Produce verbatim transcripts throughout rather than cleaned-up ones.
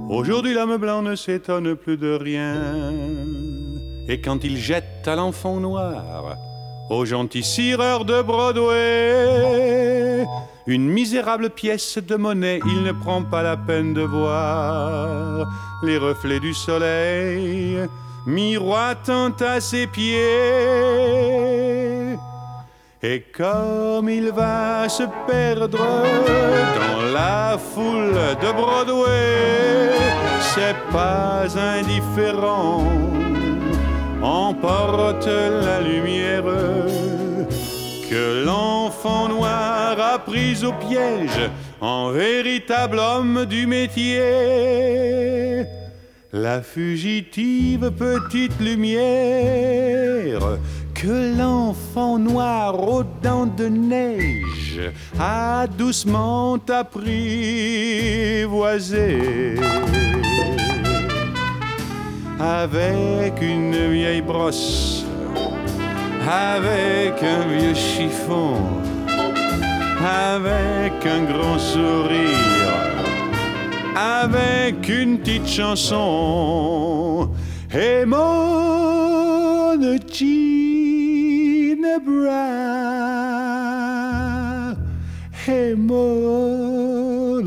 Aujourd'hui l'homme blanc ne s'étonne plus de rien. Et quand il jette à l'enfant noir, au gentil cireur de Broadway, une misérable pièce de monnaie, il ne prend pas la peine de voir les reflets du soleil miroitant à ses pieds. Et comme il va se perdre dans la foule de Broadway, c'est pas indifférent, emporte la lumière que l'enfant noir a pris au piège en véritable homme du métier. La fugitive petite lumière que l'enfant noir aux dents de neige a doucement apprivoisé. Avec une vieille brosse, avec un vieux chiffon, avec un grand sourire, avec une petite chanson, et mon Ginebra, et mon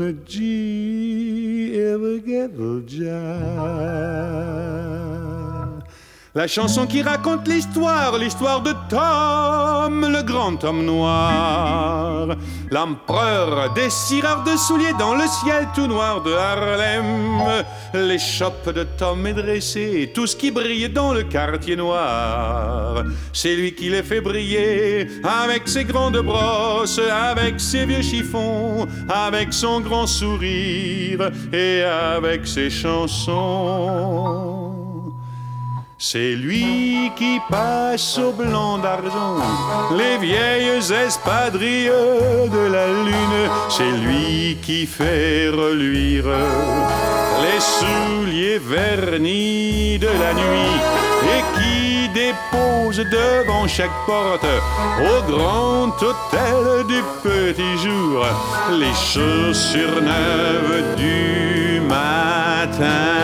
La chanson qui raconte l'histoire, l'histoire de Tom, le grand homme noir, l'empereur des cireurs de souliers dans le ciel tout noir de Harlem. L'échoppe de Tom est dressée, tout ce qui brille dans le quartier noir, c'est lui qui les fait briller avec ses grandes brosses, avec ses vieux chiffons, avec son grand sourire et avec ses chansons. C'est lui qui passe au blanc d'argent les vieilles espadrilles de la lune. C'est lui qui fait reluire les souliers vernis de la nuit et qui dépose devant chaque porte au grand hôtel du petit jour les chaussures neuves du matin.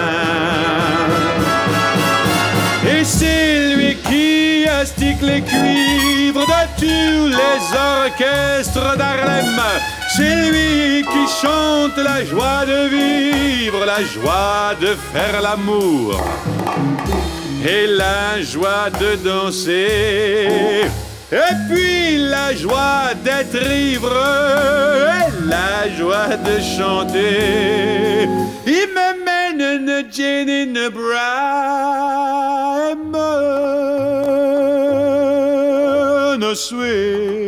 Et c'est lui qui astique les cuivres de tous les orchestres d'Harlem. C'est lui qui chante la joie de vivre, la joie de faire l'amour et la joie de danser. Et puis la joie d'être ivre et la joie de chanter. Il me mène une Ginebra et mon sweet